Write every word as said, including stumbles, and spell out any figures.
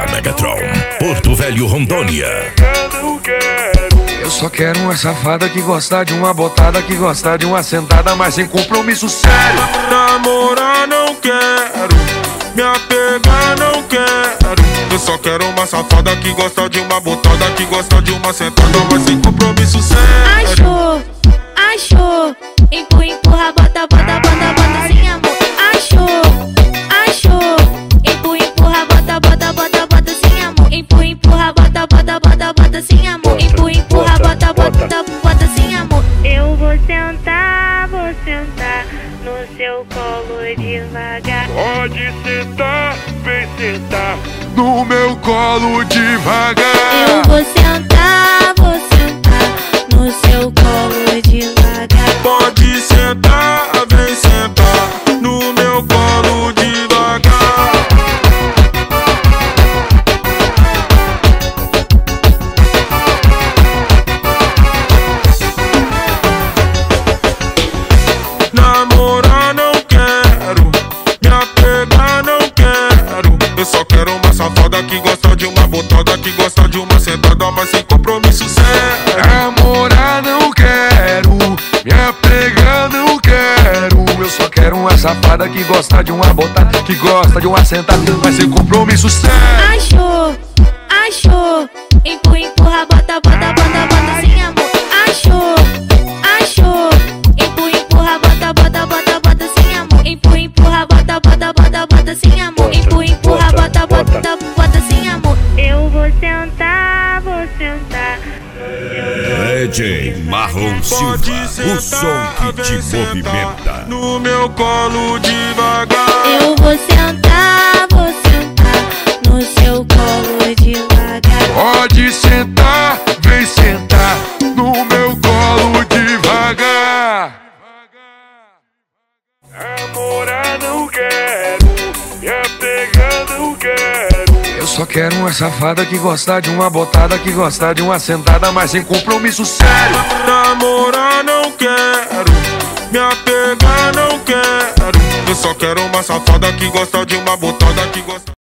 Megatron, Porto Velho, Rondônia. Eu só quero uma safada que gosta de uma botada, que gosta de uma sentada, mas sem compromisso sério. Namorar não quero, me apegar não quero. Eu só quero uma safada que gosta de uma botada, que gosta de uma sentada, mas sem compromisso sério. Achou, achou, empurra, empurra, bota, bota, bota, bota sem amor. Achou, achou, empurra, empurra, bota, bota, bota, bota sem amor. Empurra, empurra, bota, bota, bota, bota sem amor. Empurra, empurra, bota, bota, bota sem amor. Eu vou sentar, vou sentar no seu colo devagar. Pode sentar, vem sentar No meu colo devagar. Eu vou sentar, vou sentar no seu colo devagar. Pode sentar, vem sentar no meu colo devagar. Namorar não quero, me apegar não quero. Eu só quero uma safada que gosta de uma botada, que gosta de uma sentada, mas sem compromisso sério. Namorar não quero, me apegar não quero. Eu só quero uma safada que gosta de uma botada, que gosta de uma sentada, mas sem compromisso sério. Achou, achou, empurra, empurra, bota, bota, bota, bota sem amor. Achou, achou, empurra, empurra, bota, bota, bota, bota sem amor. Empurra, empurra, bota, bota, bota, bota sem amor. Empurra, empurra, bota, bota, bota sem amor. Eu vou sentar, vou sentar no seu D J Marlon Silva, o som que te movimenta. No meu colo devagar. Eu vou sentar, vou sentar no seu colo devagar. Pode sentar, vem sentar no meu colo devagar. Namorar não quero, me apegar não quero. Eu só quero uma safada que gosta de uma botada, que gosta de uma sentada, mas sem compromisso sério. Namorar não quero, me apegar não quero. Eu só quero uma safada que gosta de uma botada, que gosta